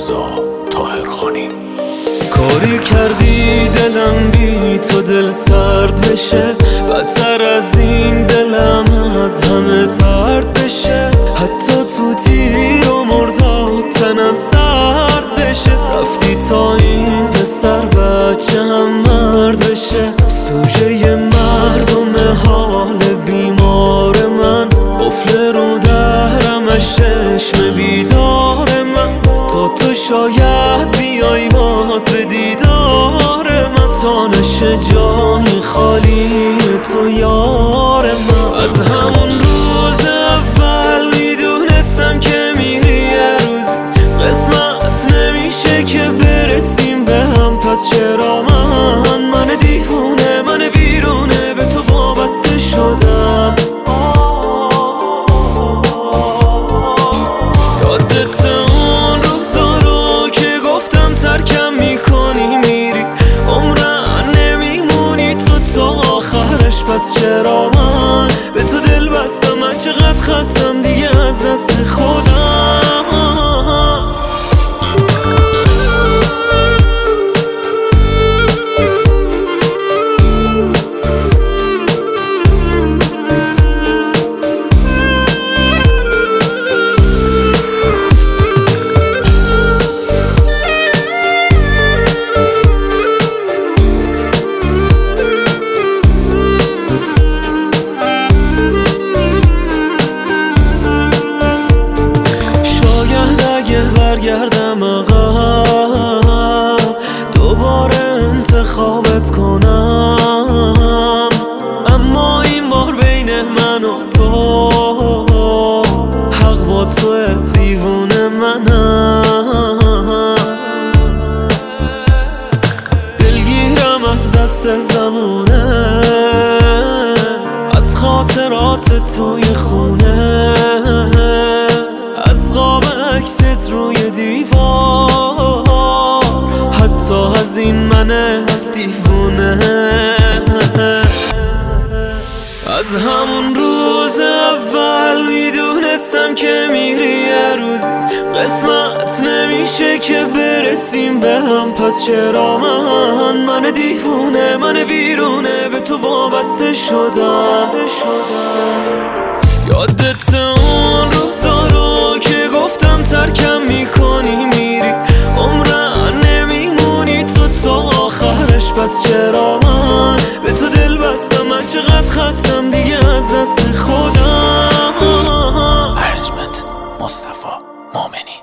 رضا طاهرخانی. کاری کردی دلم بی تو دل سرد بشه، بدتر از این دلم از همه ترد بشه. حتی تو تیر و مرداد تنم سرد بشه. رفتی تا این پسر بچه هم مرد بشه. سوژه مردم حال بیمار من، قفل رو درم از چشم بیدار من. تو شاید بیای باز به دیدار من، تا نشه جای خالی تو یار من. از همون روز اول میدونستم که میری یه روز، قسمت نمیشه که برسیم به هم. پس چرا من دیوونه، من ویرونه به تو وابسته شدم. یادت اون روزا رو که گفتم ترکم میکنی میری، عمرن نمیمونی تو تا آخرش. پس چرا من به تو دل بستم؟ من چقدر خستم دیگه از دست خودم. برگردم عقب، دوباره انتخابت کنم، اما این بار بین من و تو حق با تو دیوونه منم. دلگیرم از دست زمونه، از خاطرات توی خونه، از قاب عکست روی دیوار، حتی از این من دیوونه. از همون روز اول میدونستم که میری یه روز، قسمت نمیشه که برسیم به هم. پس چرا من دیوونه، من ویرونه به تو وابسته شدم. یادت اون روزا رو که گفتم ترکم میکنی میری، عمرن نمیمونی تو تا آخرش. پس چرا من به تو دل بستم؟ من چقدر خستم دیگه از دست خودم. ارنجمنت مصطفی مومنی.